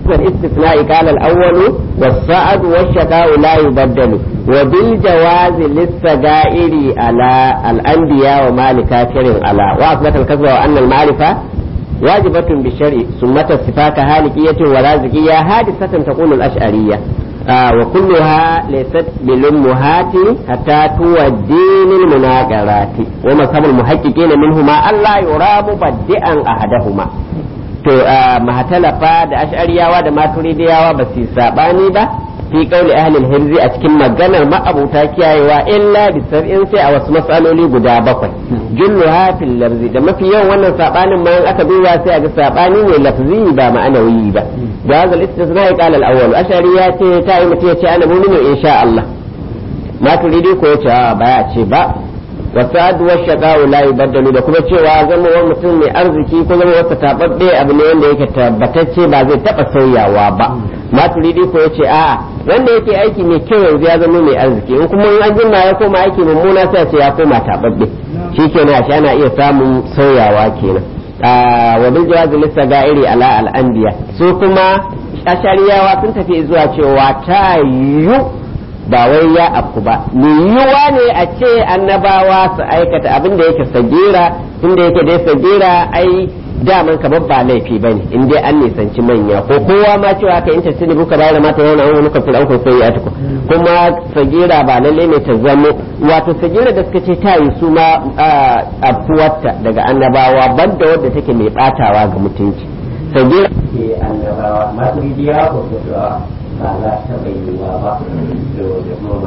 والاستثناء قال الأول والصعد والشقاء لا يبدل وبالجواز للسجائر على الأنبياء وما لكافر على وأثبت الكذب وأن المعرفة واجبة بالشرع ثم الصفات هالكية ورازقية حادثة تقول الأشعرية وكلها ليست بالأمهات حتى تودين المناقرات ومذهب المحققين منهما ألا يرى مبدئا أحدهما to mahatalafa da ash'ariyawa da maturidiyawa ba su sabani ba fi kauli ahlul hirzi a cikin maganar ma'abuta kiyayewa illa bi sab'in sai a wasu matsaloli guda bakwai julluha fil lafzi da mafi yawan wannan sabanin ma aka duba sai a ga sabani ne lafzi ba ma'anawi ba da hazal istisna qala al-awwal ash'ariya ce ta yi mutum ya ce ana mu'minu insha Allah maturidi ko ya ce ba ya ce ba wasa'ad wa shaqa'u la yubaddalu da kuma cewa zama wani mutum mai arziki ko zama wata tababbe abu ne wanda yake tabbatacce ba zai taba sauyawa ba maturidi ko yace a'a wanda yake aiki mai kyau yanzu ya zama mai arziki in kuma an jima ya koma aiki mummuna sai ce ya koma tababbe shikenan shi ana iya samun sauyawa kenan wa bil jawaz lisagairi ala al anbiya su kuma ashariyawa sun tafi zuwa cewa ta yu ba wai ya afku ba me yiwa ne a ce annabawa su aikata abin da yake sagira tunda yake dai sagira ai daman kamar ba laifi bane in dai an nisanci manya ko kowa ma cewa ka inta sini buka bayar mata yana an wani kafin an kai ya tuku kuma sagira ba lalle ne ta zamo wato sagira da suka ce ta yi su ma afuwarta daga annabawa banda wadda take mai batawa ga mutunci sagira ke annabawa masu rijiya ko ba za ta bayyana ba da kuma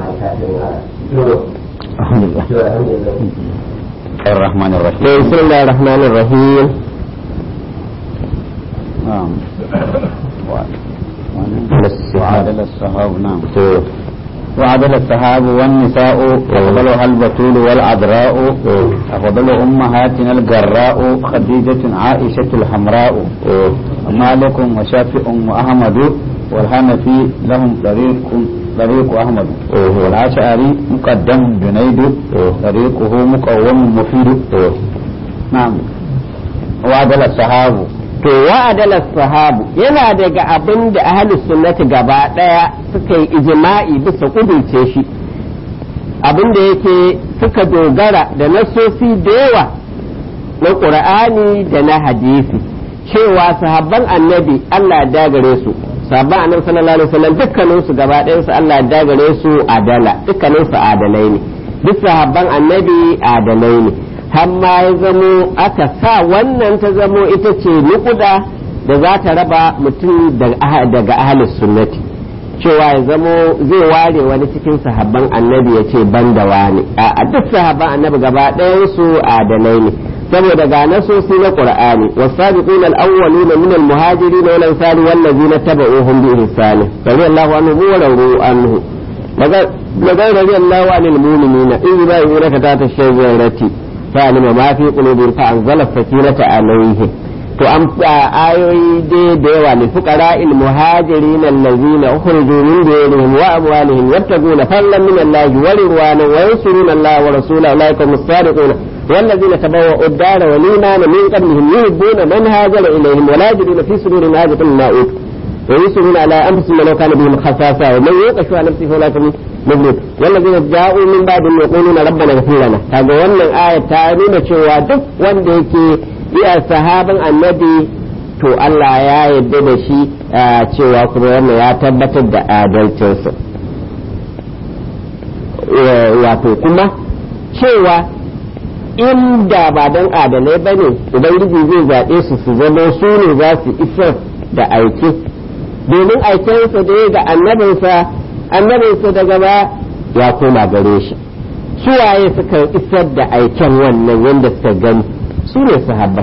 ma'aikatan الرحمن الرحيم بسم الله الرحمن الرحيم نعم وعدل الصحاب نعم وعدل الصحاب والنساء أفضلها البتول والعذراء أفضل أمهاتنا الجراء خديجة عائشة الحمراء مالك وشافع وأحمد والحنفي لهم طريق أحمد والعشعري مقدم جنيد طريقه مقوم مفيد نعم وعدل الصحاب to wa'adala sahabu yana daga abin da ahlus sunnati gaba daya suka yi ijma'i bisa kudurce shi abin da yake suka dogara da nasosi da yawa na qur'ani da na hadisi cewa sahabban annabi Allah ya dagare su sahabban annabi sallallahu alaihi wasallam dukkanin su gaba ɗayan su Allah ya dagare su adala dukkanin su adalai ne duk sahabban annabi adalai ne har ma ya zamo aka sa wannan ta zamo ita ce nukuda da za ta raba mutum daga ahlus sunnati cewa ya zamo zai ware wani cikin sahabban annabi ya ce ban da wani a duk sahabban annabi gaba ɗayan su adalai ne saboda ga nasosi na qur'ani was-sabiquna al-awwaluna min al-muhajirin wal ansari wal ladzina tabauhum bi ihsan radiyallahu anhu wa radu anhu magar radiyallahu anil mu'minina in yubayyinuka ta shajarati fa'alima ma fi qulubihim fa anzala sakinata alayhim to an ayoyi dai da yawa ne fuqara il muhajirin allazina ukhriju min diyarihim wa amwalihim yabtaguna fadlan min Allah wa ridwana wa yansuruna Allah wa rasulahu ulaika as-sadiquna والذين تبوأوا الدار والإيمان من قبلهم يحبون من هاجر إليهم ولا يجدون في صدورهم حاجة مما أوتوا ويسرون على أنفسهم لو كان بهم خصاصة ومن يوق شح نفسه فأولئك مفلحون والذين جاءوا من بعدهم يقولون ربنا اغفر لنا هذا wannan aya ta nuna cewa duk wanda yake iya sahaban annabi to Allah ya yarda da shi cewa kuma wannan ya tabbatar da adalcinsa wato kuma cewa inda ba don adalai ba ne ubangiji zai zaɓe su su zama su ne za su isar da aiki domin aikensa da ya ga annabinsa daga ba ya koma gare shi su waye suka isar da aiken wannan yadda suka gani su ne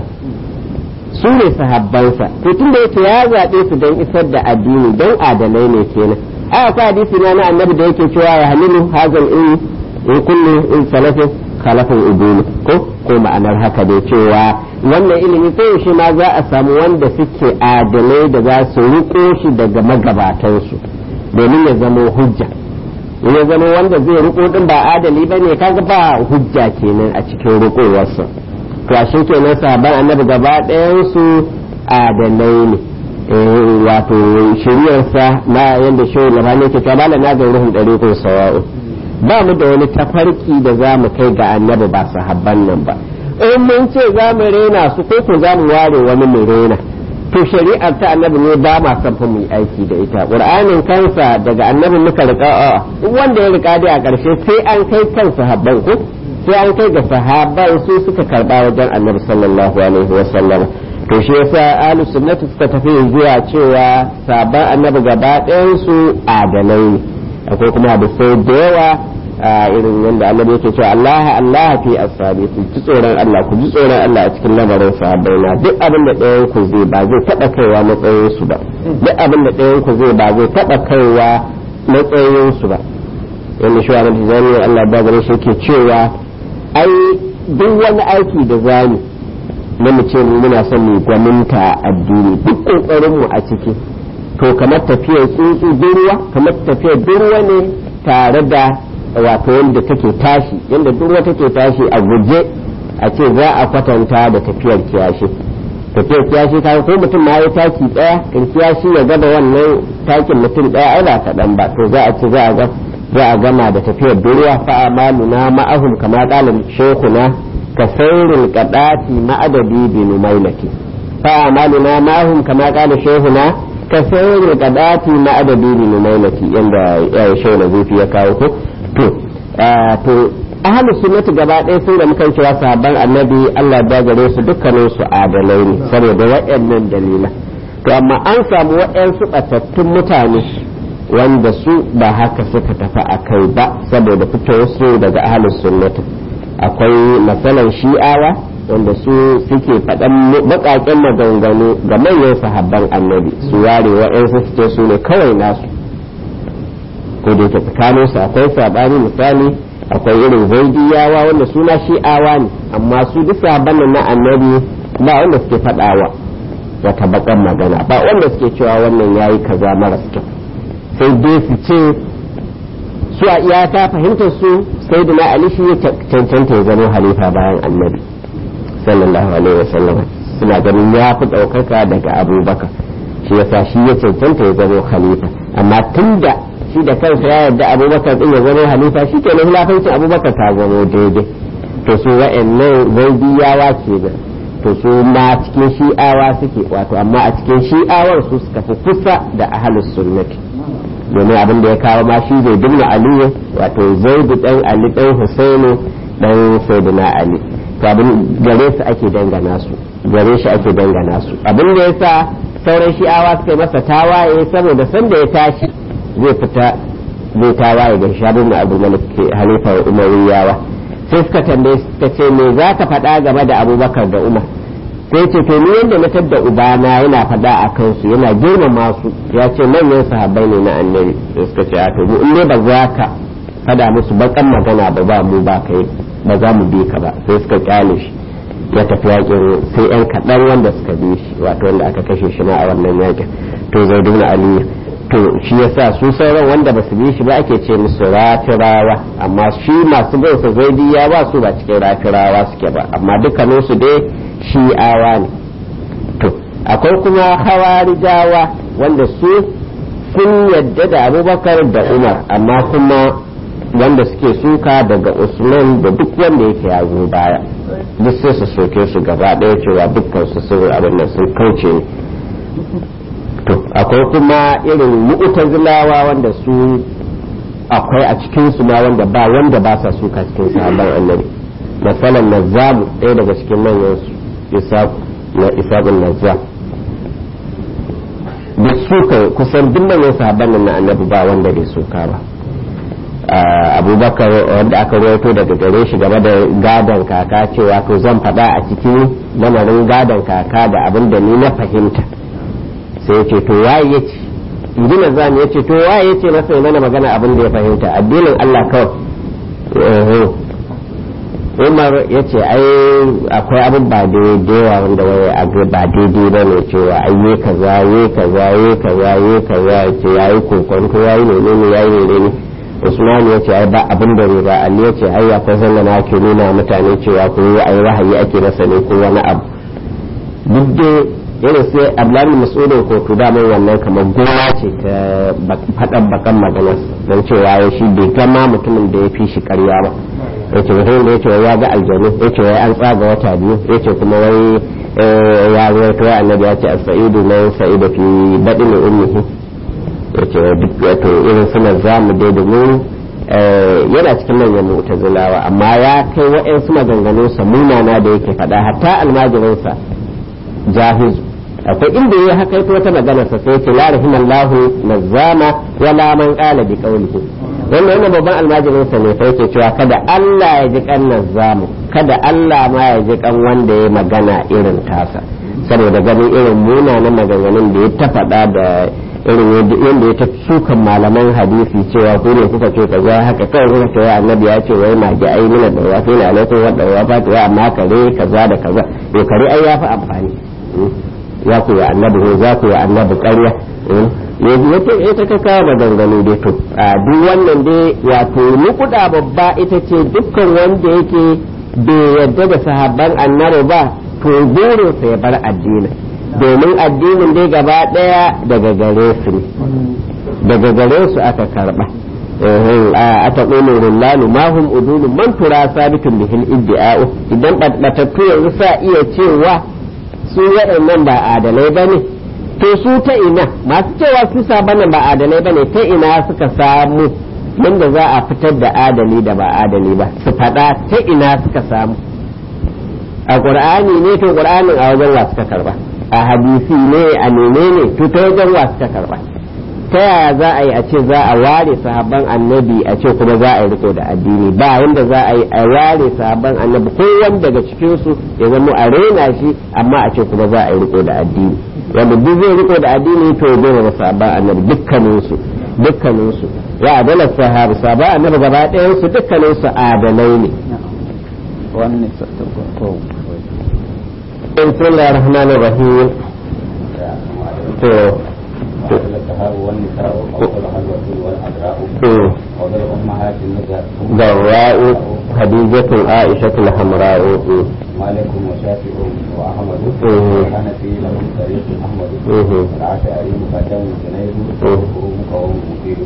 sahabbansa to tun da yake ya zaɓe su don isar da addini don adalai ne kenan akwai hadisi na annabi da yake cewa ya halilu hazal in kullu in salafin khalafin udulu ko ma'anar haka dai cewa wannan ilimi sai shi ma za a samu wanda suke adalai da za su riko shi daga magabatansu domin ya zama hujja ya zama wanda zai riko din ba adali bane kaga ba hujja kenan a cikin rikowarsa to ashe kenan sahabban annabi gaba ɗayan su adalai ne wato shiriyarsa na yadda shehu labani ke ta bala na ga ruhun ɗari ko sawa'u ba mu da wani tafarki da za mu kai ga annabi ba sahabban nan ba in mun ce za mu rena su ko za mu ware wani mu rena to shari'ar ta annabi ne ba ma san fa mu yi aiki da ita qur'anin kansa daga annabi muka rika wanda ya rika dai a ƙarshe sai an kai kan sahabban ko sai an kai ga sahabban su suka karba wajen annabi sallallahu alaihi wasallam to shi yasa ahlus sunnati suka tafi zuwa cewa sahabban annabi gaba ɗayan su adalai ne akwai kuma hadisai da yawa irin wanda annabi yake cewa Allah fi ashabi ku ji tsoron Allah ku ji tsoron Allah a cikin lamarin sahabbai na duk abin da ɗayan ku zai ba zai taɓa kaiwa matsayin su ba duk abin da ɗayan ku zai ba zai taɓa kaiwa matsayin su ba yana shi wani tijani Allah da gare shi yake cewa ai duk wani aiki da zani na mu ce muna son mu gwaninta addini duk kokarin mu a ciki to kamar tafiyar tsuntsu durwa kamar tafiyar durwa ne tare da wato yadda take tashi yadda durwa take tashi a guje a ce za a kwatanta da tafiyar kiyashi ta ko mutum ma ya taki daya in kiyashi ya gaba wannan takin mutum daya ai ba kaɗan ba to za a ce za a gama da tafiyar durwa fa amaluna ma'ahum kama qala shaykhuna ka sayril qadati ma'adadi bi numailati fa amaluna ma'ahum kama qala shaykhuna ka sayril qadati ma'adadi bi numailati yanda ya shaykh Zufi ya kawo ko to ahlu sunnati gaba ɗaya sun da mukan cewa sahabban annabi Allah ya gare su dukkanin su adalai ne saboda waɗannan dalilan to amma an samu waɗansu batattun mutane wanda su ba haka suka tafi a kai ba saboda fitowar su daga ahlu sunnati akwai masalan shi'awa wanda su suke faɗan baƙaƙen maganganu ga manyan sahabban annabi su ware waɗansu su ce su ne kawai nasu ko da yake tsakanin su akwai sabani misali akwai irin zaidiyawa wanda suna shi'awa ne amma su duk sahabban na annabi ba wanda suke faɗawa wata bakan magana ba wanda suke cewa wannan yayi kaza mara kyau sai dai su ce su a iyaka fahimtar su sayyidina ali shi ya cancanta ya zama halifa bayan annabi sallallahu alaihi wasallam suna ganin ya fi ɗaukaka daga abubakar shi yasa shi ya cancanta ya zama khalifa amma tunda shi da kansa ya yarda abubakar din ya zama halifa shi ke nan hilafancin abubakar ta zama daidai to su wa'annan zaidiyawa ke da to su ma cikin shi'awa suke wato amma a cikin shi'awar su suka fi kusa da ahlus sunnati domin abin da ya kawo ma shi zai dinna aliyu wato zaidu dan ali dan husainu dan sayyidina ali to abin gare su ake dangana su gare shi ake dangana su abin da yasa sauran shi'awa suka yi masa tawaye saboda sanda ya tashi zai fita zai tawaye ga shabin da abu malik halifa umayyawa sai suka tambaye suka ce me za ka faɗa game da abubakar da umar sai ce to ni yanda na tadda ubana yana faɗa a kansu yana girmama su ya ce manyan sahabbai ne na annabi sai suka ce a to mu in ne ba za ka faɗa musu bakan magana ba mu ba kai ba za mu bi ka ba sai suka kyale shi ya tafi yakin sai yan kaɗan wanda suka bi shi wato wanda aka kashe shi ma a wannan yakin to zaidu na aliyu to shi yasa su sauran wanda ba su bi shi ba ake ce musu rafirawa amma shi masu bin sa zaidiya ba su ba cikin rafirawa suke ba amma dukkanin su dai shi'awa ne to akwai kuma hawarijawa wanda su sun yadda da abubakar da umar amma kuma wanda suke suka daga usman da duk wanda yake ya zo baya duk sai su soke su gaba ɗaya cewa dukkan su sun abin da sun kauce ne to akwai kuma irin mu'tazilawa wanda su akwai a cikin su ma wanda ba sa suka cikin sahabban annabi masalan nazzabu ɗaya daga cikin manyan su isabun nazzab duk suka kusan duk manyan sahabban nan na annabi ba wanda bai suka ba abubakar wanda aka rawaito daga gare shi game da gadon kaka cewa to zan faɗa a cikin lamarin gadon kaka da abin da ni na fahimta sai yace to waye yace inji nazami yace to waye yace masa mana magana abin da ya fahimta addinin Allah kawai Umar yace ai akwai abin ba daidai wanda waye a ba daidai ba ne cewa ai yi kaza yace yayi kokonto yayi ne Usman yace ai ba abin da ne ba Ali yace ai akwai sannan ake nuna mutane cewa ko ai wahayi ake masa ne ko wani abu duk irin sai abdullahi mas'udin ko to da mai wannan kamar gona ce ta faɗan bakan maganar don cewa ya shi bai gama mutumin da ya fi shi ƙarya ba yace mutum da yace ya ga aljanu yace wai an tsaga wata biyu yace kuma wai ya ruwaito annabi ya ce as-sa'idu man sa'ida fi badin ummihi yace duk wato irin suna zamu dai da mu yana cikin manyan mu'tazilawa amma ya kai wa'ansu maganganun sa munana da yake faɗa hatta almajirinsa jahizu akwai inda ya haka ita wata magana sa sai ce la rahimallahu nazama wala man qala bi qawlihi wannan babban almajirin sa ne sai yake cewa kada Allah ya ji kan nazamu kada Allah ma ya ji kan wanda ya magana irin tasa saboda ganin irin munanan maganganun da ya ta faɗa da irin yadda ya ta sukan malaman hadisi cewa ko ne kuka ce kaza haka kawai kuka ce annabi ya ce wai magi ai mina da wafi na alaikum wa da wafa ya amma kare kaza da kaza to kare ai ya fi amfani ya ku ya annabi ko za ku ya annabi ƙarya yanzu wata ita ta kawo maganganu dai to a duk wannan dai wato nukuda babba ita ce dukkan wanda yake bai yarda da sahabban annabi ba to burinsa ya bar addinin domin addinin dai gaba daya daga gare su ne daga gare su aka karba a ta ƙone rullanu ma hum udulu man tura sabitun bihil iddi'a'u idan batattu yanzu sa iya cewa su waɗannan ba adalai ba ne to su ta ina masu cewa su sabanin ba adalai ba ne ta ina suka samu yadda za a fitar da adali da ba adali ba su faɗa ta ina suka samu a ƙur'ani ne to ƙur'anin a wajen wa suka karba a hadisi ne a menene to ta wajen wa suka karba ta yaya za a yi a ce za a ware sahabban annabi a ce kuma za a yi riko da addini ba yanda za a yi a ware sahabban annabi ko wanda daga cikin su ya zama a rena shi amma a ce kuma za a yi riko da addini wanda duk zai riko da addini to ya goma sahabban annabi dukkanin su ya adalar sahabban annabi gaba ɗayan su dukkanin su adalai ne wannan bismillahir rahmanir rahim to ضراء خديجة عائشة الحمراء مالك وشافع وأحمد الحنفي لهم طريق أحمد العشائري مقدم جنيد وقرومك ومفيد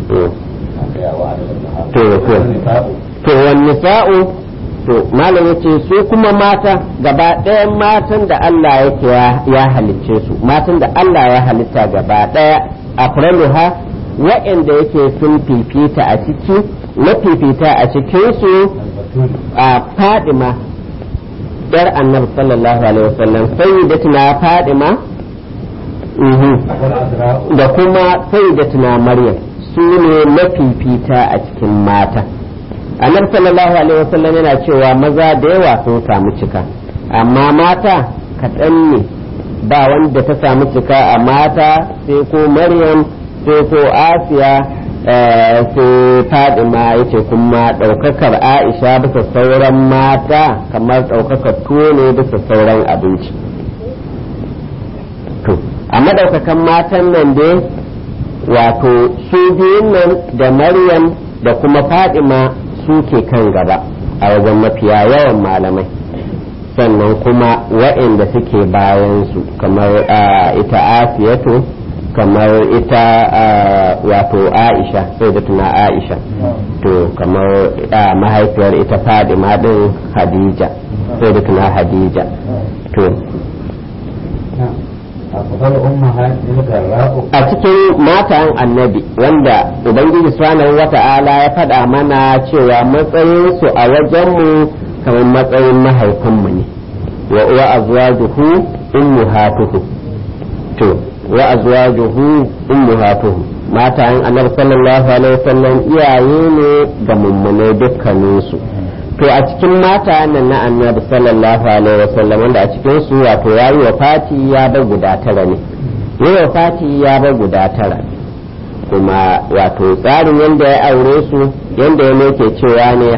والنساء to malam yace su kuma mata gaba ɗayan matan da Allah yake ya halicce su matan da Allah ya halitta gaba ɗaya afraluha wa'anda yake sun fifita a ciki na fifita a cikin su a Fadima yar Annabi sallallahu alaihi wasallam sayyidatuna Fadima da kuma sayyidatuna Maryam su ne mafifita a cikin mata annabi sallallahu alaihi wasallam yana cewa maza da yawa sun samu cika amma mata kaɗan ne ba wanda ta samu cika a mata sai ko Maryam sai ko Asiya sai Fadima yace kuma ɗaukakar Aisha bisa sauran mata kamar ɗaukakar tuwo ne bisa sauran abinci to amma ɗaukakan matan nan dai wato su biyun nan da Maryam da kuma Fadima suke kan gaba a wajen mafiya yawan malamai sannan kuma waɗanda suke bayan su kamar ita Asiyatu kamar ita wato Aisha sai da tuna Aisha to kamar mahaifiyar ita Fadima din Hadija sai da tuna Hadija to a cikin matan annabi wanda ubangiji subhanahu wata'ala ya faɗa mana cewa matsayinsu a wajenmu kamar matsayin mahaifinmu ne wa azwajuhu ummahatuhu to wa azwajuhu ummahatuhu matan annabi sallallahu alaihi wasallam iyaye ne ga mummune dukkaninsu to a cikin mata nan na annabi sallallahu alaihi wasallam wanda a cikin su wato yayi wafati ya bar guda tara ne yayi wafati ya bar guda tara kuma wato tsarin yanda ya aure su yanda ya nake cewa ne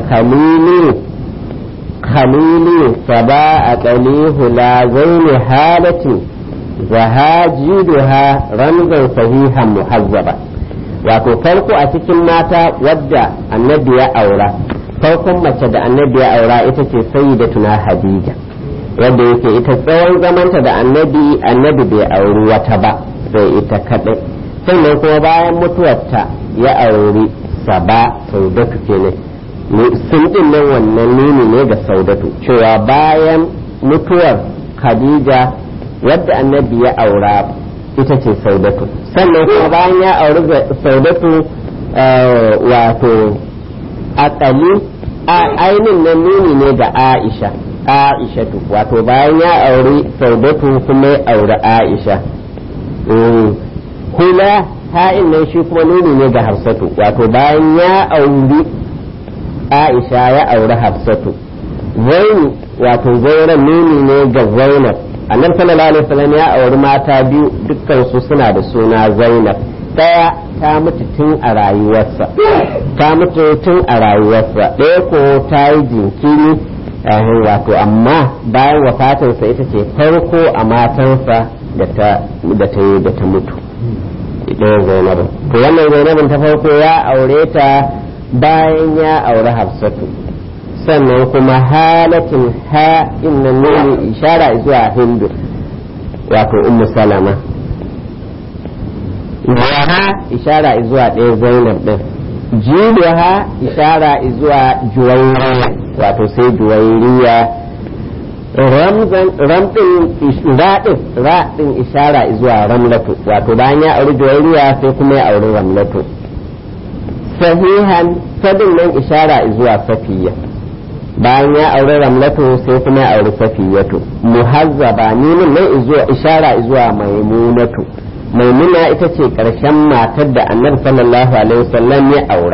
khalili saba a qalihu la zaini halati zahajiduha ramzan sahihan muhazzaba wato farko a cikin mata wadda annabi ya aura farkon mace da annabi ya aura ita ce sayyidatuna Hadija wadda yake ita tsawon zamanta da annabi bai auri wata ba sai ita kaɗai, sannan kuma bayan mutuwarta ya auri Saba Saudatu kenan. Sun ɗin nan wannan nuni ne ga Saudatu cewa bayan mutuwar Khadija wadda annabi ya aura ita ce Saudatu, sannan kuma bayan ya auri Saudatu wato akali ainin nan nuni ne ga Aishatu, wato bayan ya auri Saudatu kuma ya auri Aisha. Hula ha'in nan shi kuma nuni ne ga Hafsatu, wato bayan ya auri Aisha ya auri Hafsatu. Zainu wato zauren nuni ne ga Zainab. Annabi sallallahu alaihi wasallam ya auri mata biyu, dukkan su suna da suna Zainab. Daya ta mutu tun a rayuwarsa, ɗaya ko ta yi jinkiri wato amma bayan wafatinsa ita ce farko a matansa da ta mutu. Ɗaya Zainabin. To wannan Zainabin ta farko ya aure ta bayan ya aure Hafsatu, sannan kuma halatin ha'in nan nuni ishara zuwa Hindu wato Ummu Salama, ha ishara zuwa ɗaya Zainab ɗin, jiluha ishara zuwa Juwairiya wato sai Juwairiya, raɗin ishara zuwa Ramlatu wato bayan ya auri Juwairiya sai kuma ya auri Ramlatu. Sahihan sadin nan ishara zuwa Safiya, bayan ya auri Ramlatu sai kuma ya auri Safiyatu. Muhazzaba ninin nan ishara zuwa Maimunatu, Maimuna ita ce ƙarshen matar da Annabi sallallahu alaihi wasallam ya aura.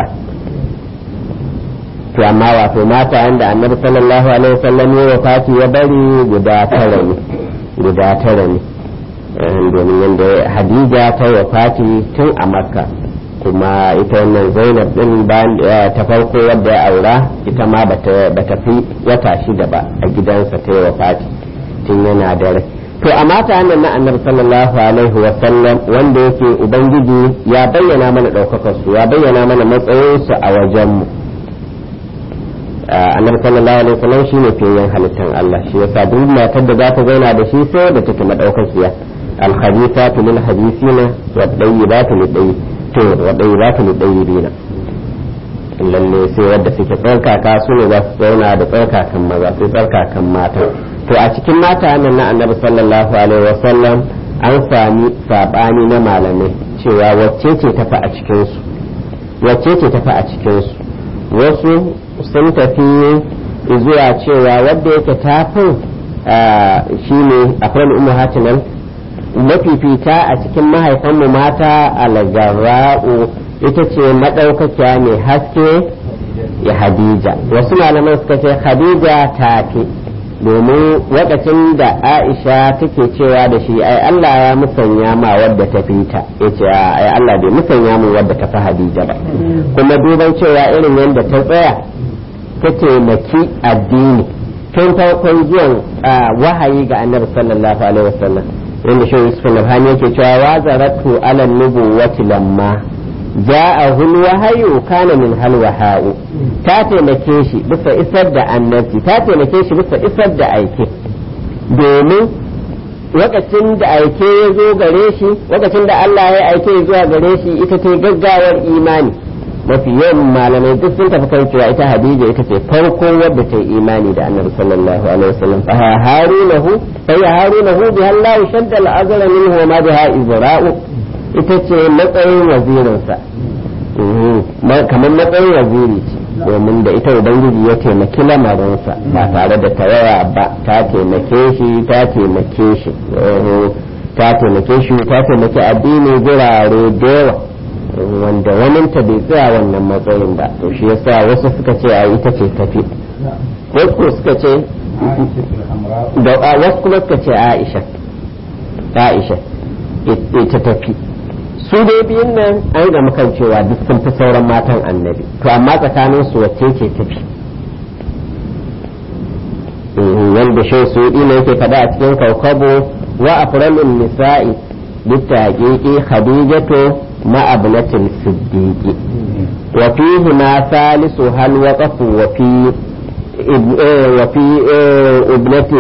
To amma wato mata yanda Annabi sallallahu alaihi wasallam ya wafati ya bari guda tara ne domin yanda Hadija ta wafati tun a Makka, kuma ita wannan Zainab din bayan ta farko wadda ya aura ita ma bata fi wata 6 ba a gidansa ta wafati tun yana da rai. To a mata nan na Annabi sallallahu alaihi wasallam wanda yake ubangiji ya bayyana mana daukakar su, ya bayyana mana matsayin su a wajen mu. Annabi sallallahu alaihi wasallam shine fiyayen halittan Allah, shi yasa duk matar da za ta zauna da shi sai da take madaukakiya. Al-khabithatu lil khabithina wad-tayyibatu lid-tayyibina. Lalle sai wadda suke tsarkaka su ne za su zauna da tsarkakan maza, sai tsarkakan mata. To a cikin mata nan na Annabi sallallahu alaihi wasallam an sami sabani na malamai cewa wacce ce tafi a cikin su, wasu sun tafi zuwa cewa wadda yake tafin shine akwai ummu hatinan mafifita a cikin mahaifanmu mata al-garra'u ita ce madaukakiya mai haske ya Hadija. Wasu malaman suka ce Hadija tafi, domin lokacin da Aisha take cewa da shi ai Allah ya musanya ma wadda ta fita, yace ai Allah bai musanya mu wadda ta fi Hadija ba. Kuma duban cewa irin yadda ta tsaya ta taimaki addini tun farkon zuwan wahayi ga Annabi sallallahu alaihi wasallam, inda shi Yusuf Nabhani yake cewa wa zaratu ala nubuwati lamma ja'ahu al-wahyu kana min halwaha'u, ta taimake shi bisa isar da annabci, ta taimake shi bisa isar da aike, domin lokacin da aike ya zo gare shi, lokacin da Allah ya aike zuwa gare shi ita ta gaggawar imani. Mafi yawan malamai duk sun tafi kan cewa ita Hadija ita ce farko wadda ta yi imani da Annabi sallallahu alaihi wasallam. Fa harunahu bi Allah shadda al-azra minhu wa ma biha izra'u, ita ce matsayin wazirinsa, kamar matsayin waziri ce, domin da ita ubangiji ya taimaki lamarinsa ba tare da tawaya ba, ta taimake shi ta taimaki addini gurare da yawa wanda waninta bai tsaya wannan matsayin ba. To shi yasa wasu suka ce a ita ce tafi, wasu suka ce wasu kuma suka ce Aisha ita tafi. Su dai biyun nan an ga mukan cewa duk sun fi sauran matan Annabi, to amma tsakanin su wacce ce tafi? Wanda shi su yi ne yake faɗa a cikin Kaukabo wa afralun nisa'i bittaqiqi Khadijatu ma abnatil siddiqi wa fihi ma salisu hal waqafu wa fi وفي ابنته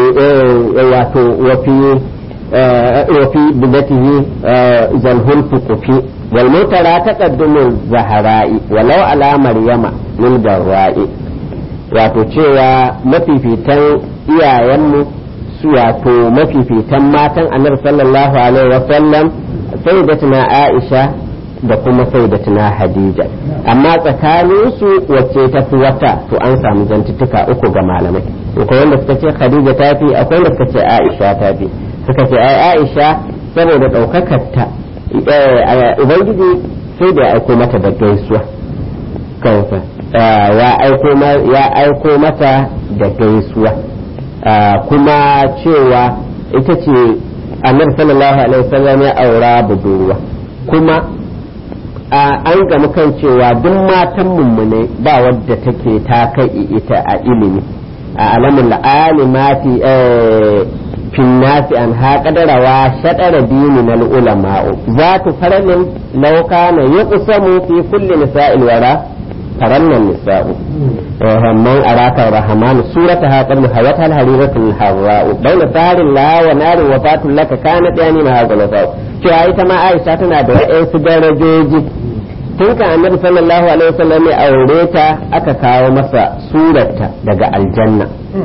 وفي ابنته زنه الفقفي والموترى تقدم الزهراء ولو على مريم من جراء wato cewa mafifitan iyayenmu su wato mafifitan matan annabi sallallahu alaihi wasallam sayyidatuna Aisha da kuma sayyidatuna Hadija amma tsakanin su wacce ta fi wata to an samu zantuttuka uku ga malamai akwai wanda suka ce Khadija ta fi akwai wanda suka ce Aisha ta fi suka ce ai Aisha saboda daukakar ta ubangiji sai da ya aiko mata da gaisuwa kansa ya aiko mata da gaisuwa kuma cewa ita ce annabi sallallahu alaihi wasallam ya aura budurwa kuma an gamu kan cewa duk matan mummune ba wadda take ta kai ita a ilimi a alamun alimati fin nasi an haƙadarawa shaɗara dini na ulama'u za tu faralin lauka na yi kusamu fi kulli nisa'il wara farannan nisa'u man araka rahman surataha qad hawat al hariratul harra'u bayna sarin la wa narin wa fatul laka kanat yani ma hadha nasa'u cewa ita ma Aisha tana da wasu darajoji tun kan annabi sallallahu alaihi wasallam ya aure ta aka kawo masa surata daga aljanna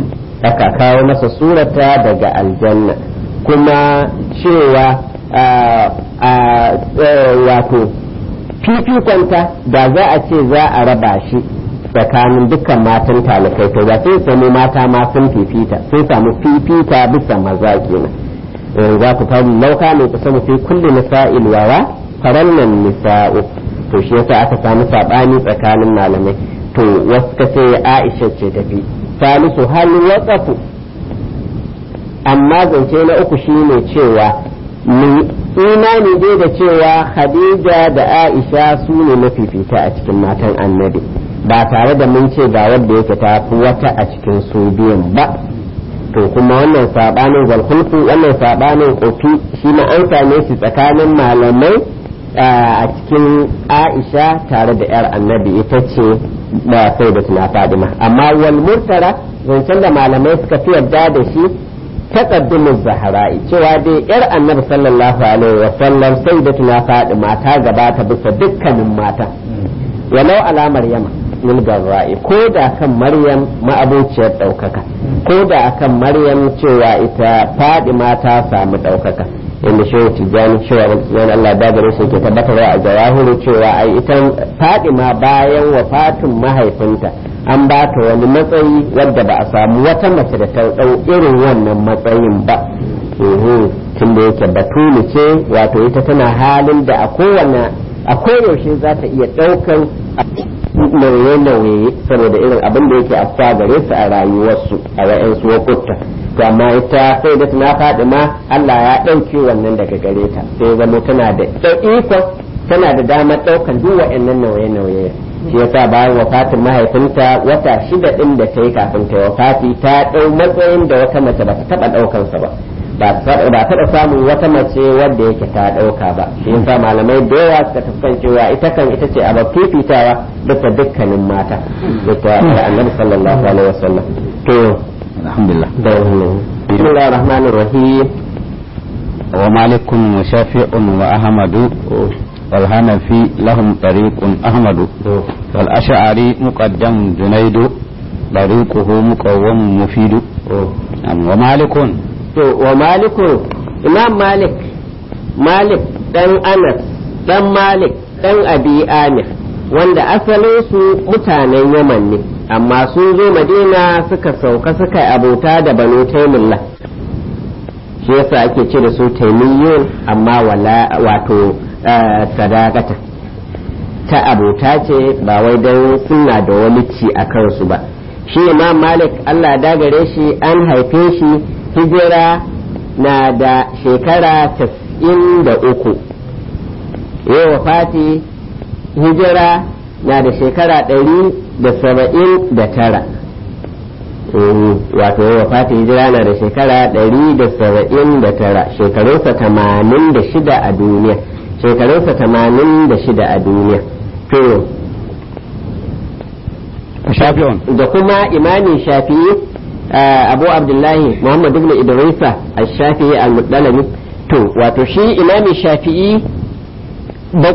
aljanna kuma cewa wato fifikonta da za a ce za a raba shi tsakanin dukkan matan talikai to ba sai samu mata ma sun fifita sai samu fifita bisa maza kenan za ku fari lauka ne kusa mu fi kulli nisa'il wara farannan nisa'u to shi yasa aka samu sabani tsakanin malamai to wasu ka ce Aisha ce tafi salisu hal waqafu amma zance na uku shine cewa imani dai da cewa Khadija da Aisha su ne mafifita a cikin matan annabi ba tare da mun ce ga wanda yake ta fi wata a cikin su biyan ba to kuma wannan sabanin zalhulfu wannan sabanin kofi shi ma an same shi tsakanin malamai a cikin Aisha tare da yar annabi ita ce ba sai da tuna Fadima amma wal murtara zancen da malamai suka fi yarda da shi taqaddumu zahra'i cewa dai yar annabi sallallahu alaihi wa sallam sayyidatuna Fadima ta gabata bisa dukkanin mata walau ala maryama min garra'i ko da kan maryam ma'abuciyar daukaka ko da akan maryam cewa ita Fadima ta samu daukaka inda shehu tijjani cewa wani Allah da gare shi ke tabbatarwa a jawahiru cewa ai ita Fadima bayan wafatin mahaifinta an ba ta wani matsayi wadda ba a samu wata mace da ta dau irin wannan matsayin ba tun da yake batulu ce wato ita tana halin da a koyaushe za ta iya daukan nauye-nauye saboda irin abin da yake afsa gare su a rayuwarsu a wa'yansu wakuta to amma ita sai da tana Fadima Allah ya ɗauke wannan daga gare ta sai zama tana da ikon tana da damar ɗaukan duk wa'annan nauye-nauye shi yasa bayan wafatin mahaifinta wata 6 din da ta yi kafin ta wafati ta ɗau matsayin da wata mace ba ta taɓa ɗaukansa ba ba taɓa samun wata mace wadda yake ta ɗauka ba shi yasa malamai da yawa suka tafkan cewa ita ce a fifitawa bisa dukkanin mata da annabi sallallahu alaihi wasallam to alhamdulillah bismillahir rahmanir rahim wa malikun wa shafi'un wa ahmadu wal hanafi lahum tariqun ahmadu wal ash'ari muqaddam junaidu tariquhu muqawwam mufidu wa malikun to wa malikun imam malik dan anas dan malik dan abi amir wanda asalin su mutanen yaman ne amma sun zo madina suka sauka suka abota da banu taimullah shi yasa ake ce da su taimiyyun amma wato sadaqata ta abota ce ba wai dan suna da wani ci a kansu ba shi imam malik Allah da gare shi an haife shi hijira na da shekara 93 yau wafati hijira na da shekara 179 wato yau wafati hijira na da shekara 179 shekarunsa 86 a duniya shafi'un da kuma imamin shafi'i abu abdullahi muhammad ibn idrisa al-shafi'i al-muddalami to wato shi imamin shafi'i ba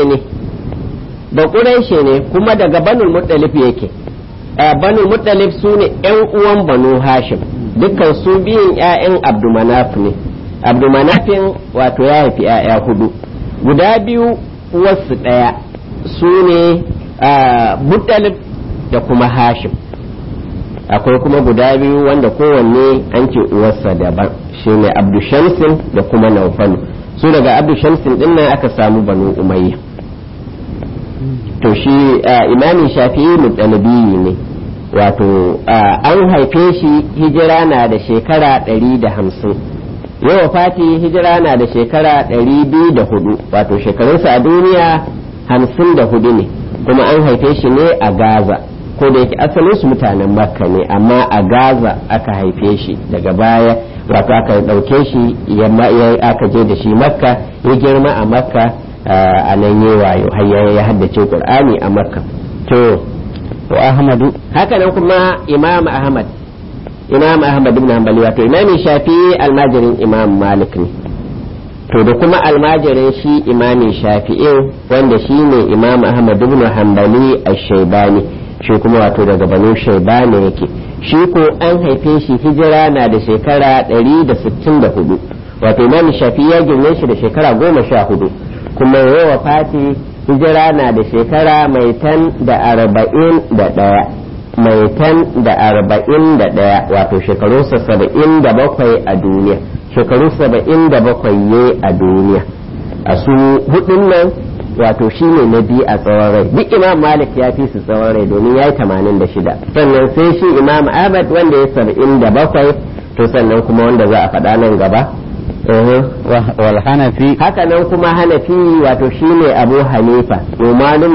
ƙuraishe ne kuma daga banul muttalib yake banul muttalib su ne yan uwan banu hashim dukkan su biyun ƴaƴan abdumanaf ne abdumanafin wato ya haifi ƴaƴa hudu guda biyu uwarsu ɗaya su ne muttalib da kuma hashim akwai kuma guda biyu wanda kowanne an ce uwarsa daban shi ne abdu shamsin da kuma naufalu su daga abdu shamsin din nan aka samu banu umayya to shi imamin shafi'i muttalibi ne wato an haife shi hijira na da shekara 150 yau fati hijira na da shekara 204 wato shekarunsa a duniya 54 ne kuma an haife shi ne a gaza ko da yake asalin su mutanen makka ne amma a gaza aka haife shi daga baya wato aka dauke shi aka je da shi makka ya girma a makka a nan yi wayo har ya haddace qur'ani a makka to ahmadu haka nan kuma imam ahmad ibn hanbali wato imami shafi almajirin imam malik ne to da kuma almajirin shi imamin shafi'in wanda shi ne imam ahmad ibn hanbali ash-shaybani shi kuma wato daga banu shaybani yake shi ko an haife shi hijira na da shekara 164 wato imam shafi ya girme shi da shekara 14 kuma ya wafati hijira na da shekara mai tan da 41 mai tan da 41 wato shekarunsa 77 a duniya shekaru 77 ne a duniya a su hudun nan wato shi ne na biyu a tsawon rai duk imam malik ya fi su tsawon rai domin ya yi 86 sannan sai shi imam ahmad wanda ya 77 to sannan kuma wanda za a faɗa nan gaba wal hanafi haka nan kuma hanafi wato shi ne abu hanifa numanin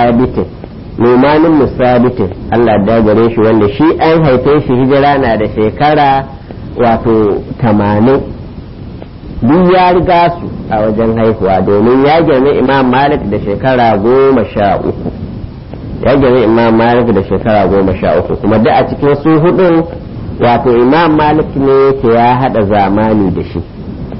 musabitin Allah da gare shi wanda shi an haife shi hijira na da shekara wato 80 duk ya riga su a wajen haihuwa domin ya girme imam malik da shekara 13 ya girme imam malik da shekara 13 kuma duk a cikin su hudun wato imam malik ne ke ya hada zamani da shi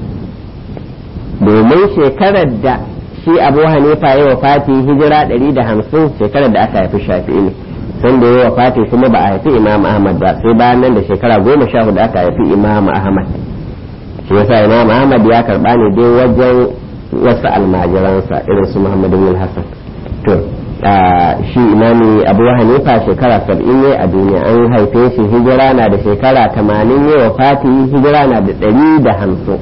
domin shekarar da shi abu hanifa ya wafati hijira 150 shekarar da aka haifi shafi'i ne sun da ya wafati kuma ba a haifi imam ahmad ba sai bayan nan da shekara 14 aka haifi imam ahmad shi yasa imam ahmad ya karba ne dai wajen wasu almajiransa irin su muhammad bin hassan to shi imami abu hanifa shekara 70 ne a duniya an haife shi hijira na da shekara 80 ya wafati hijira na da 150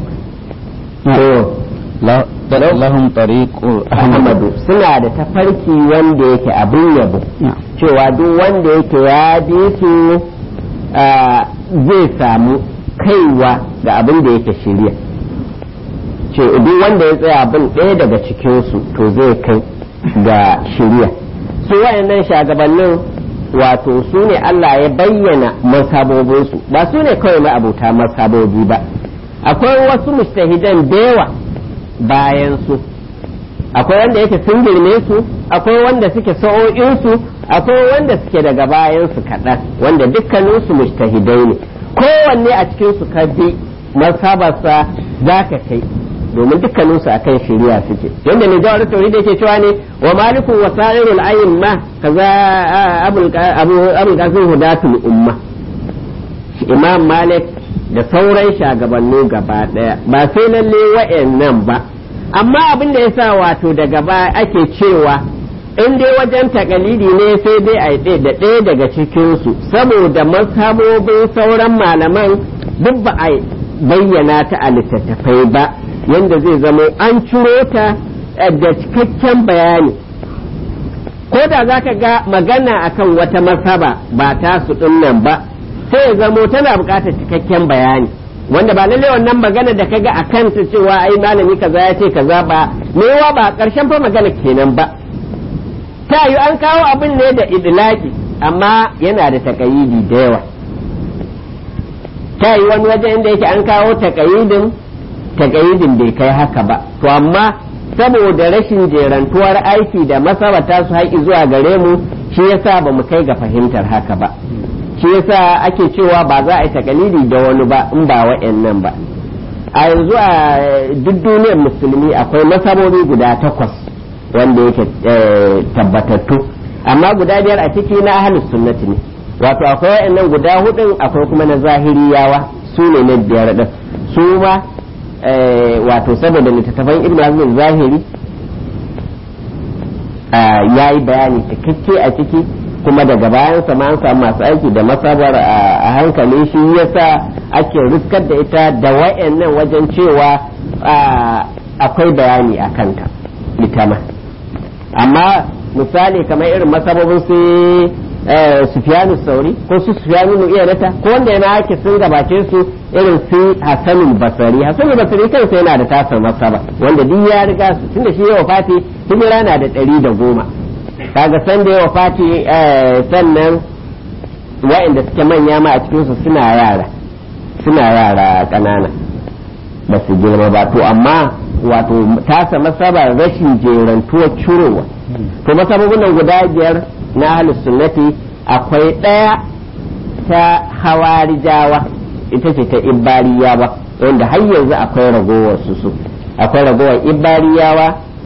lahum tariqu ahmadu suna da tafarki wanda yake abin yabo cewa duk wanda yake ya bi su zai samu kaiwa ga abin da yake shirya ce duk wanda ya tsaya abin ɗaya daga cikinsu to zai kai ga shirya su wayannan shagabannin wato su ne Allah ya bayyana masabobinsu ba su ne kawai ma'abuta masabobi ba akwai wasu mustahidan da yawa bayan su akwai wanda yake sun girme su akwai wanda suke sa'o'insu akwai wanda suke daga bayan su kaɗan wanda dukkaninsu mujtahidai ne kowanne a cikin su ka bi masabarsa za ka kai domin dukkaninsu akan shari'a suke yanda ne jawar tauhid yake cewa ne wa malikun wa sa'irul a'imma kaza abul qasim hudatul umma imam malik da sauran shagabanni gaba daya ba sai lalle wa'annan ba amma abin da yasa wato daga baya ake cewa in dai wajen takalidi ne sai dai a yi da ɗaya daga cikinsu saboda mazhabobin sauran malaman duk ba a bayyana ta a littattafai ba yadda zai zama an ciro ta da cikakken bayani ko da za ka ga magana akan wata mazhaba ba ta su nan ba sai ya zamo tana buƙatar cikakken bayani wanda ba lalle wannan magana da kaga a kanta cewa ai malami kaza ya ce kaza ba mewa ba ƙarshen fa magana kenan ba ta yi an kawo abin ne da idlaki amma yana da takayidi da yawa ta yi wani wajen inda yake an kawo takayidin bai kai haka ba to amma saboda rashin jerantuwar aiki da masabata su haƙi zuwa gare mu shi shi yasa ba mu kai ga fahimtar haka ba shi yasa ake cewa ba za a yi takalidi da wani ba in ba wa'annan ba a yanzu a duk duniyar musulmi akwai masabobi guda 8 wanda yake tabbatattu amma guda 5 a ciki na ahlus sunnati ne wato akwai wa'annan guda 4 akwai kuma na zahiriyawa su ne na 5 din su ma wato saboda littattafan ibn hazm zahiri ya yi bayani cikakke a ciki kuma daga bayan sa an samu masu aiki da masabar a hankali shi yasa ake riskar da ita da wa'annan wajen cewa akwai bayani a kanta ita ma amma misali kamar irin masababin su Sufyanu Sauri ko su Sufyanu Iyanata ko wanda yana ake sun gabace su irin su Hasanul Basri kansa yana da tasar masaba wanda duk ya riga su tunda shi yawa fati hijira na da 110 kaga san da yawa fati sannan wa'anda suke manya ma a cikin su suna yara kanana ba su girma ba to amma wato tasa masaba rashin jerantuwar curowa to masababin nan guda 5 na ahlus sunnati akwai ɗaya ta hawarijawa ita ce ta ibariyawa wanda har yanzu akwai ragowar su akwai ragowar ibariyawa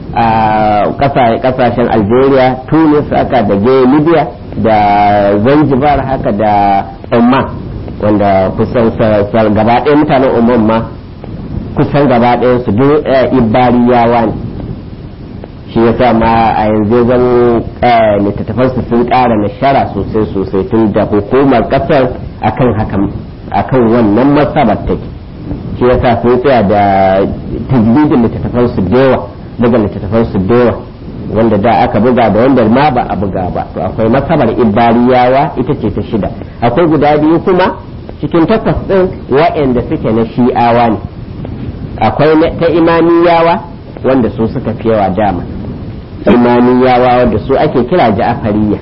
a kasashen Algeria, Tunis haka da Libya da Zanzibar haka da Oman wanda kusan gaba ɗaya mutanen Oman ma kusan gaba ɗaya su duk ibariyawa ne shi yasa ma a yanzu zan littattafansu sun ƙara nashara sosai tun da hukumar ƙasar akan wannan masabar take shi yasa sun tsaya da tajbidin littattafansu dewa daga littattafansu dewa wanda da aka buga da wanda ma ba a buga ba to akwai masabar ibariyawa ita ce ta 6 akwai guda 2 kuma cikin 8 din wa'anda suke na shi'awa ne akwai ta imaniyawa wanda su suka fi yawa dama imaniyawa wanda su ake kira ja'afariya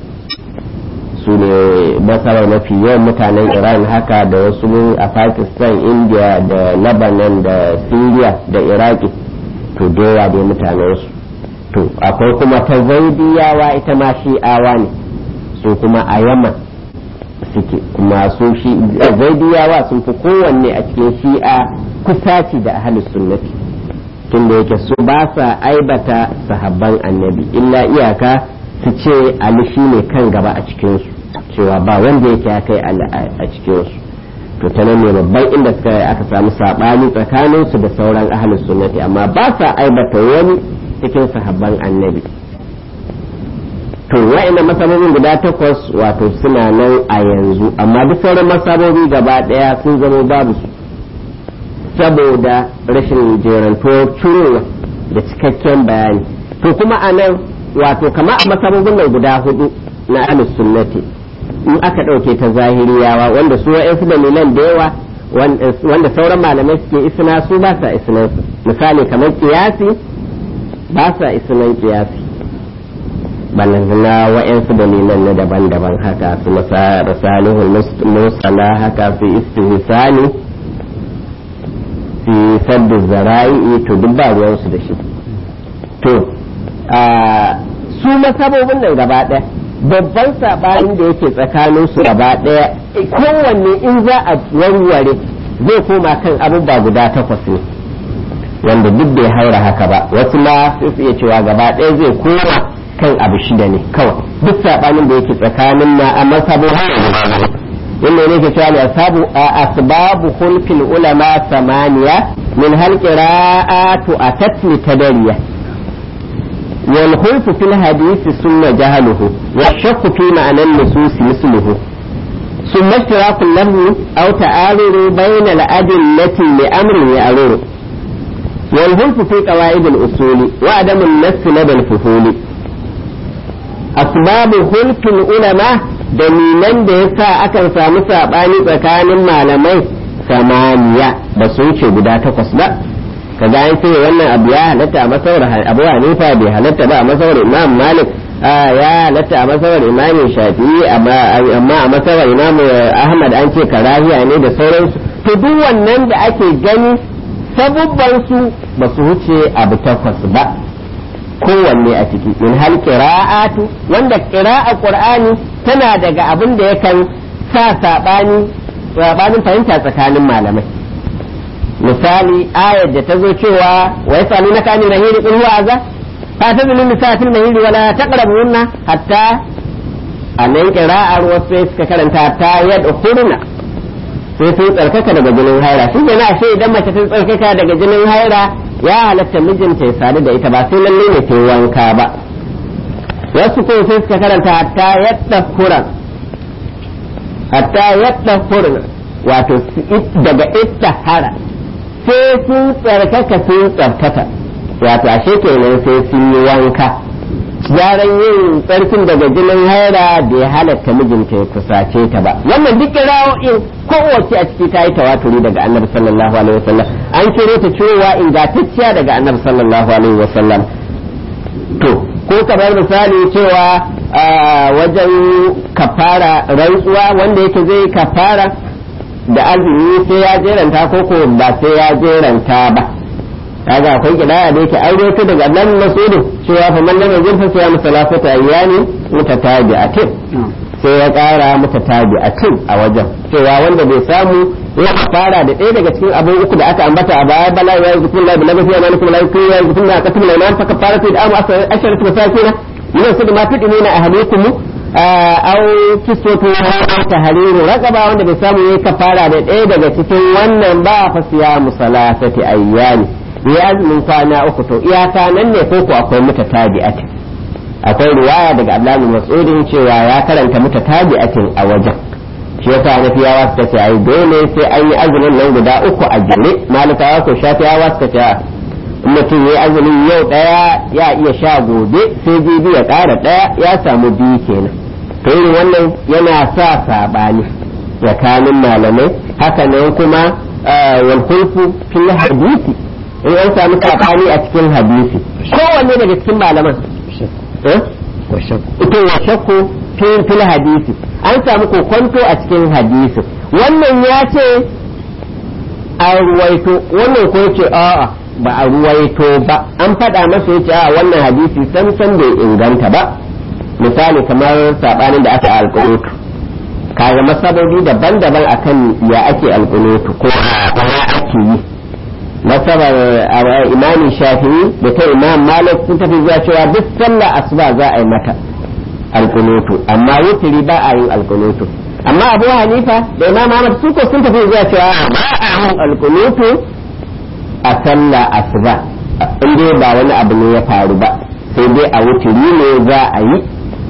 su ne masarar mafi yawan mutanen Iran haka da wasu a Pakistan, India da Lebanon da Syria da Iraki to doya dai mutanen su to akwai kuma ta zaidiyawa ita ma shi'awa ne su kuma a Yaman suke kuma su shi zaidiyawa sun fi kowanne a cikin shi'a kusaci da ahlus sunnati tunda yake su ba sa aibata sahabban annabi illa iyaka su ce Ali shi ne kan gaba a cikinsu cewa ba wanda yake ya kai Ali a cikinsu to ta nan ne babban inda aka samu saɓani tsakaninsu da sauran ahlus sunnati amma ba sa aibata wani cikin sahabban annabi to wa'ina masabobin guda 8 wato suna nan a yanzu amma duk sauran masabobi gaba ɗaya sun zama babu su saboda rashin jerantuwar curowa da cikakken bayani to kuma a nan wato kama a masababin nan guda 4 na ahlus sunnati in aka ɗauke ta zahiriyawa wanda su wa'yansu dalilan da yawa wanda sauran malamai suke isna su ba sa isnan su misali kamar kiyasi ba sa isnan kiyasi balantana wa'yansu dalilan na daban-daban haka su masalihul musala haka su istihsani fi saddu zara'i to duk ba ruwansu da shi to su masabobin nan gaba ɗaya babban sabanin da yake tsakanin su gaba ɗaya kowanne in za a warware zai koma kan abubuwa guda 8 ne wanda duk bai haura haka ba wasu ma sai su iya cewa gaba ɗaya zai koma kan abu 6 ne kawai duk sabanin da yake tsakanin na a masabobin inda ne ke cewa asbabu khulqil ulama 8 min hal qira'atu atat li tadariya wal khulfu fil hadith summa jahaluhu wa shakku fi ma'na an-nusus misluhu summa ishtiraku lahu aw ta'aruru bayna al-adillati li amrin ya'ruru wal khulfu fi qawaid al-usul wa adam an-nass lada al-fuhul asbabu khulqil ulama dalilan da yasa akan samu sabani tsakanin malamai 8 ba su wuce guda 8 ba kaga an ce wannan abu ya halatta a masawar Abu Hanifa bai halatta ba a masawar Imam Malik ya halatta a masawar Imam Shafi'i amma a masawar Imam Ahmad an ce karahiya ne da sauransu to duk wannan da ake gani sabubban su ba su wuce abu 8 ba kowanne a ciki min hal qira'atu wanda qira'a qur'ani tana daga abin da yakan sa sabanin fahimta tsakanin malamai misali ayar da ta zo cewa wa yasalunaka anil mahiri qul huwa adha fatazilun nisa fil mahiri wala taqrabunna hatta anan qira'ar wasu suka karanta ta yadkhuluna sai sun tsarkaka daga jinin haira shi ne na sai idan mace ta tsarkaka daga jinin haira ya halatta mijinta ya sadu da ita ba sai lalle ne ta wanka ba wasu ko sai suka karanta hatta yattahura wato daga ittahara sai sun tsarkaka sun tsarkaka wato ashe kenan sai sun yi wanka yaran yin tsarkin daga jinin haira bai halatta mijinta ya kusace ta ba wannan duk kira'o'in kowace a ciki ta yi tawaturi daga annabi sallallahu alaihi wasallam an kiro ta cewa ingantacciya daga annabi sallallahu alaihi wasallam to ko kamar misali cewa wajen kafara rantsuwa wanda yake zai kafara da azumi sai ya jeranta ko ba sai ya jeranta ba kaga akwai kidaya da yake aure ta daga nan masudin cewa fa man lam yajid fa siyamu salasata ayyami mutatabi'atin sai ya kara mutatabi'atin a wajen cewa wanda bai samu ya fara da ɗaya daga cikin abin uku da aka ambata a baya bala ya yi zikun labi labi ya malikum la yakun ya zikun na katum la fa kafaratu da amu asharatu masakina min sudi ma tudimina ahlikum aw kisatu tahriru raqaba wanda bai samu ya kafara da ɗaya daga cikin wannan ba fa siyamu salasati ayyami ya azumin kwana uku to iyaka nan ne ko akwai mutatabi'atin akwai riwaya daga Abdullahi Mas'udin cewa ya karanta mutatabi'atin a wajen shi yasa Hanafiyawa suka ce ai dole sai an yi azumin nan guda uku a jere Malikawa ko Shafi'awa suka ce mutum ya azumin yau daya ya iya sha gobe sai jibi ya ƙara daya ya samu biyu kenan to irin wannan yana sa sabani tsakanin malamai haka nan kuma wal khulfu fil hadisi in an samu sabani a cikin hadisi kowanne daga cikin malaman ito wa shakku fil hadisi an samu kokonto a cikin hadisi wannan ya ce a ruwaito wannan ko ce a'a ba a ruwaito ba an faɗa masa ya ce a wannan hadisi san bai inganta ba misali kamar sabanin da aka alƙunutu kaga masabobi daban-daban akan ya ake alƙunutu ko a ake yi masabar imami shafi'i da ta imam malik sun tafi zuwa cewa duk sallah asuba za a yi mata alkunutu amma wutiri ba a yin alkunutu amma abu hanifa da imam ahmad su ko sun tafi zuwa cewa ba a yin alkunutu a sallah asuba in dai ba wani abu ne ya faru ba sai dai a wutiri ne za a yi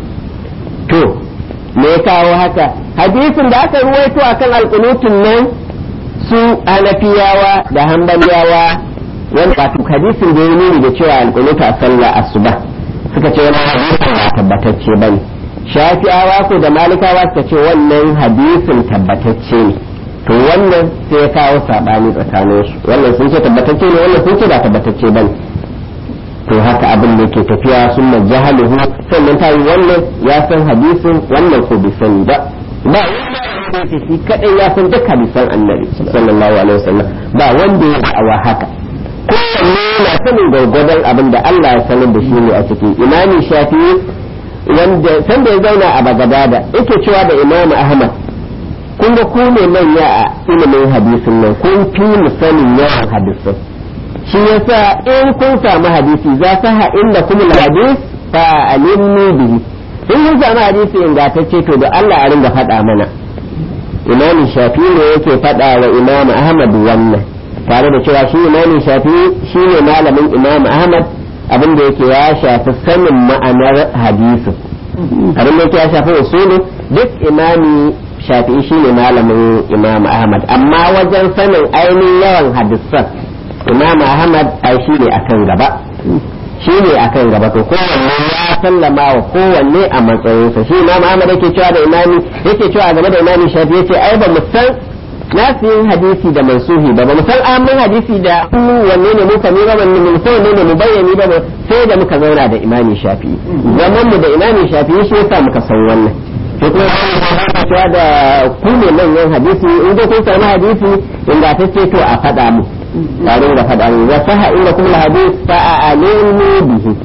to me ya kawo haka hadisin da aka ruwaito akan alkunutun nan su hanafiyawa da hanbaliyawa wani wato hadisin da ya nuni da cewa alƙunuta a sallah asuba suka ce wani hadisin ba tabbatacce ba ne shafi'awa ko da malikawa suka ce wannan hadisin tabbatacce ne to wannan sai ya kawo sabani tsakanin su wannan sun ce tabbatacce ne wannan sun ce ba tabbatacce ba ne to haka abin da ke tafiya sun jahaluhu sannan ta yi wannan ya san hadisin wannan ko bai sani ba ba wanda shi kadai ya san duk hadisan annabi sallallahu alaihi wasallam ba wanda ya da'awa haka kowanne na sanin gwargwadon abin da Allah ya sanar da shi ne a cikin imami shafi'i wanda san da ya zauna a Bagdada yake cewa da imamu Ahmad kun ga ku ne manya a ilimin hadisin nan kun fi mu sanin yawan hadisan shi yasa in kun samu hadisi za ta ha inda kuma hadis fa alimni bihi in mun samu hadisi ingantacce to da Allah a ringa faɗa mana imamu shafi'i ne yake faɗa wa imamu Ahmad wannan tare da cewa shi imamu shafi'i shi ne malamin imamu Ahmad abin da yake ya shafi sanin ma'anar hadisin abin da yake ya shafi usulu duk imami shafi'i shi ne malamin imamu Ahmad amma wajen sanin ainihin yawan hadisan imamu Ahmad ai shi ne akan gaba shi ne akan gaba to kowanne ya sallama wa kowanne a matsayinsa shi imamu Ahmad yake cewa da imami yake cewa game da imami shafi yace ai ba mu san nasiyin hadisi da mansuhi ba mu san amin hadisi da wanne ne muka ne ba wanne ne sai ne mu bayyani ba sai da muka zauna da imami shafi zaman mu da imami shafi shi yasa muka san wannan to kuma cewa da ku ne manyan hadisi in dai kun samu hadisi ingantacce to a faɗa mu tare da faɗa mu wa saha inda kuma hadis fa a'alini bihi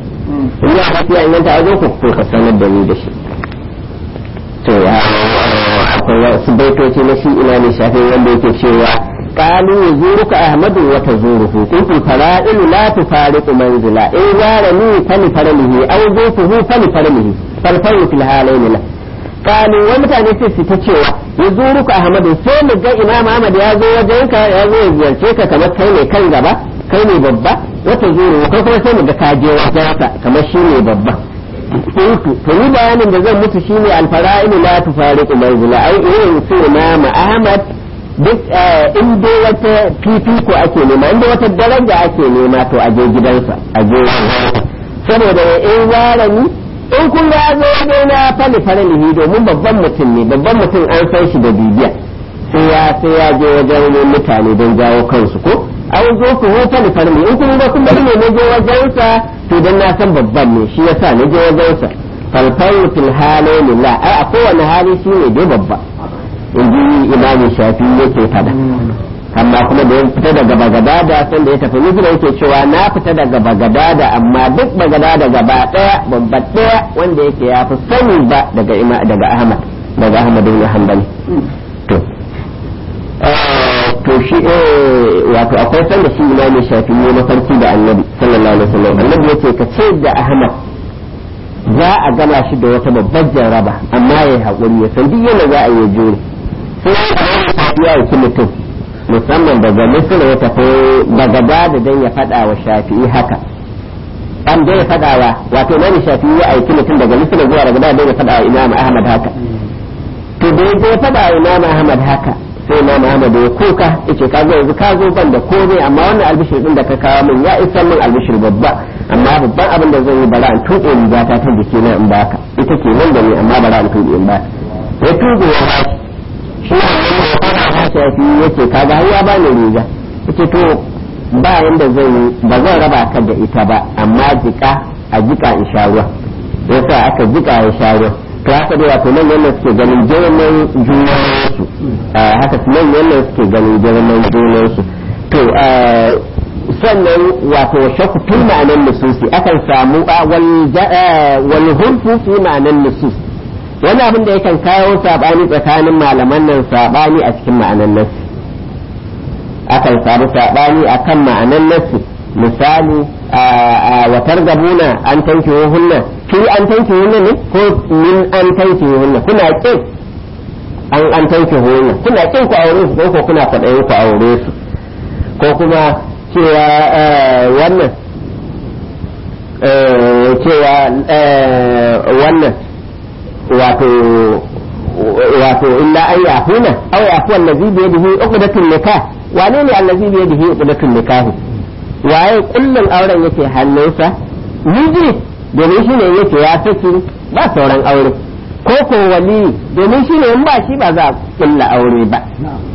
in ya hadisi ya inganta a wajen ku ka sanar da ni da shi to akwai wasu baitoci na shi imam shafi wanda yake cewa قالوا يزورك أحمد وتزوره قلت الفرائل لا تفارق منزلا إن زارني فلفرمه أو زوفه فلفرمه فالفرق في الحالين له قالوا ومتاني سيستيوا يزورك أحمد سيم جاء إمام أحمد يازو وجهك يازو يزيرك كما كيني كان غبا كيني ببا وتزوره كما سيم جاء كاجي وجهك كما شيني ببا قلت فني بيان da zan mutu shine alfara'il la tufariqu manzila ai irin su Imam Ahmad duk in dai wata fifiko ake nema in dai wata daraja ake nema to a je gidansa a je saboda in zarani in kun ga zo ne na fali faralihi domin babban mutum ne babban mutum an san shi da bibiya sai ya je wajen mutane don jawo kansu ko an zo ku fali faralihi in kun ga kun ne na je wajensa to dan na san babban ne shi yasa na je wajensa falfayu fil halayn la a kowane hali shine dai babba in ji imamin shafi yake fada amma kuma da ya fita daga bagadada sanda ya tafi misira yake cewa na fita daga bagadada amma duk bagadada gaba daya babba daya wanda yake ya fi sani ba daga ahmad ibn hanbali to shi wato akwai sanda shi imamin shafi ne mafarki da annabi sallallahu alaihi wasallam annabi yace ka ce da ahmad za a gama shi da wata babbar jarraba amma yayi hakuri ya san duk yana za a yi jure sai ya yi mutum musamman daga misira ya tafi daga da dan ya fada wa shafi'i haka an da ya fada wa wato nani shafi'i ya aiki mutum daga misira zuwa daga dan ya fada wa imam ahmad haka to da ya fada wa imam ahmad haka sai imam ahmad ya kuka yace ka zo yanzu ka zo ban da komai amma wannan albishir din da ka kawo min ya isa min albishir babba amma babban abin da zan yi bara an tuɓe rigata ta jiki na in baka ita ke nan da ni amma bara an tuɓe in baka ya tuɓe ya bashi shi ne shafi yace kaga har ya bani riga yace to ba yanda zan ba zan raba ka da ita ba amma a jika in sha ruwa yasa aka jika ya sha ruwa to haka dai wato nan wannan suke ganin girman junansu haka nan wannan suke ganin girman junansu to sannan wato shakku tun ma'anan nususi akan samu wal hulfu fi ma'anan nusus wani abin da yakan kawo sabani tsakanin malaman nan sabani a cikin ma'anan nasi akan samu sabani akan ma'anan nasi misali wa targabuna an tankihuhunna fi an tankihuhunna ne ko min an tankihuhunna kuna kin an tankihuhunna kuna kin ku aure su ko kuna kwaɗayin ku aure su ko kuma cewa wannan wato illa an yafuna aw yafu allazi bi yadihi uqdatun nikah wane ne allazi bi yadihi uqdatun nikah waye kullun auren yake hannunsa miji domin shi ne yake ya saki ba sauran aure ko ko wali domin shi ne in ba shi ba za a kulla aure ba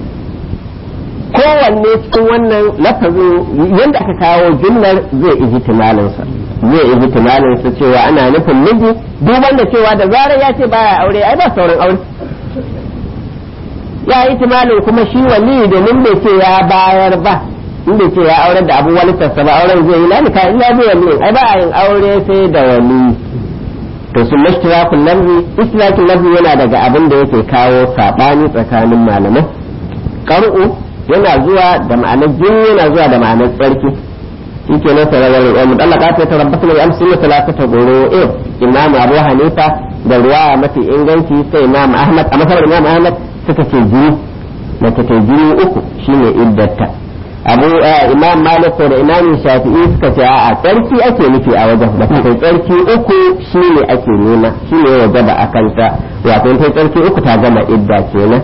kowanne cikin wannan lafazin yadda aka kawo jumlar zai ihtimalinsa cewa ana nufin miji duban da cewa da zarar ya ce baya aure ai ba sauran aure ya ihtimalin kuma shi wali domin bai ce ya bayar ba in bai ce ya aurar da abu walitarsa ba auren zai yi lalika illa bi wali ai ba yin aure sai da wali to sun mashtirakul lafzi istilakin lafzi yana daga abin da yake kawo sabani tsakanin malamai qar'u yana zuwa da ma'anar jini yana zuwa da ma'anar tsarki shi ke nan sararar da mutallaka ta tarabbata mai amsin talata ta goro imam abu hanifa da ruwa mafi inganci sai imam ahmad a masabar imam ahmad suka ce jini mace ta jini uku shine iddatta imam malik da imam shafi'i suka ce a tsarki ake nufi a wajen da ta tsarki uku shine ake nema shine ya gaba a kanta wato ta tsarki uku ta gama idda kenan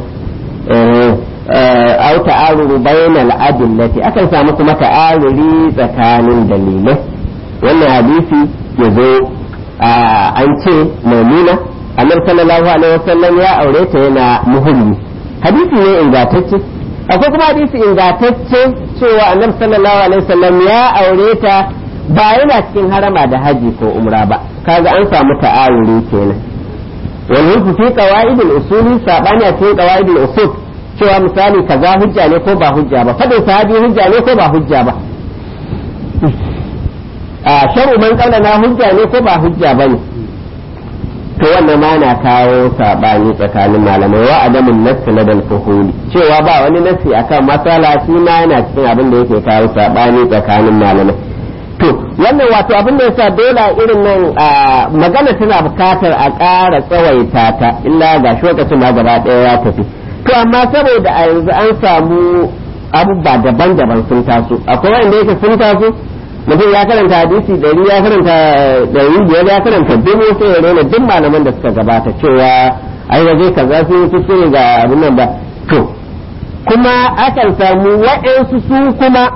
أو تعارض بين الأدلة أكن سامكم تعارضي tsakanin dalilai wannan hadisi yazo an ce maimuna annabi sallallahu alaihi wasallam ya aure ta yana muhimmi hadisi ne ingantacce akwai kuma hadisi ingantacce cewa annabi sallallahu alaihi wasallam ya aure ta ba yana cikin harama da haji ko umra ba kaga an samu ta'aruri kenan wannan fi qawaidul usuli sabani a cikin qawaidul usul cewa misali kaza hujja ne ko ba hujja ba fadin sahabi hujja ne ko ba hujja ba shar'u man qablana hujja ne ko ba hujja bane to wannan ma na kawo sabani tsakanin malamai wa adamun nassi na dal fuhuli cewa ba wani nassi akan masala shi ma yana cikin abin da yake kawo sabani tsakanin malamai to wannan wato abin da yasa dole irin nan magana tana bukatar a ƙara tsawaita ta illa ga lokacin ma gaba ɗaya ya tafi to amma saboda a yanzu an samu abubuwa daban-daban sun taso akwai wanda yake sun taso mutum ya karanta hadisi 100 ya karanta 500 ya karanta 1000 sai ya rena duk malaman da suka gabata cewa ai waje kaza sun yi kuskure ga abin nan ba to kuma akan samu waɗansu su kuma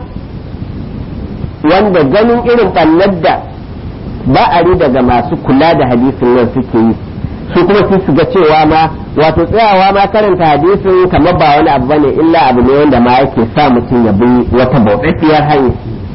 wanda ganin irin ɓannar da ba'ari daga masu kula da hadisin nan suke yi su kuma su ga cewa ma wato tsayawa ma karanta hadisin kamar ba wani abu bane illa abu ne wanda ma yake sa mutum ya bi wata bauɗaɗɗiyar hanya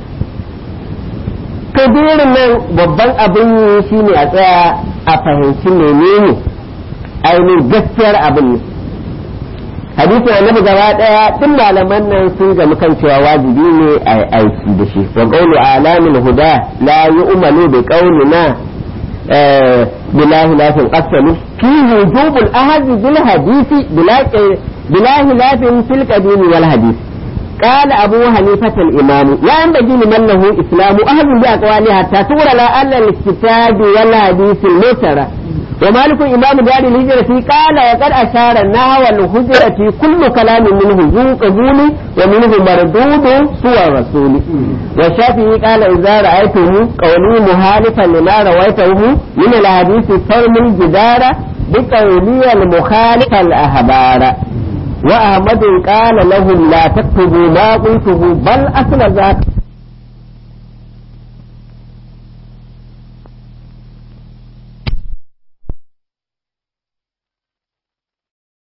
to irin nan babban abin yi shine a tsaya a fahimci menene ainihin gaskiyar abin ne hadisin annabi gaba daya tun malaman nan sun ga mukan cewa wajibi ne a aiki da shi wa qawlu alamil huda la yu'malu bi qawlina billahi lafin qasalu fi wujubul ahad bil hadisi billahi lafin fil qadim wal hadith قال أبو حنيفة الإمام لا ينبغي لمن له إسلام أهل بأقوالها حتى تورى لا أن الكتاب والحديث الموترة ومالك إمام دار الهجرة قال وقد أشار نحو الهجرة كل كلام منه ذو قبول ومنه مردود سوى الرسول والشافعي قال إذا رأيته قولي مخالفا لما رويته من الحديث فرم الجدار بقولي المخالف الأخبار وأحمد قال لهم لا تكتبوا ما قلته بل أصل ذاك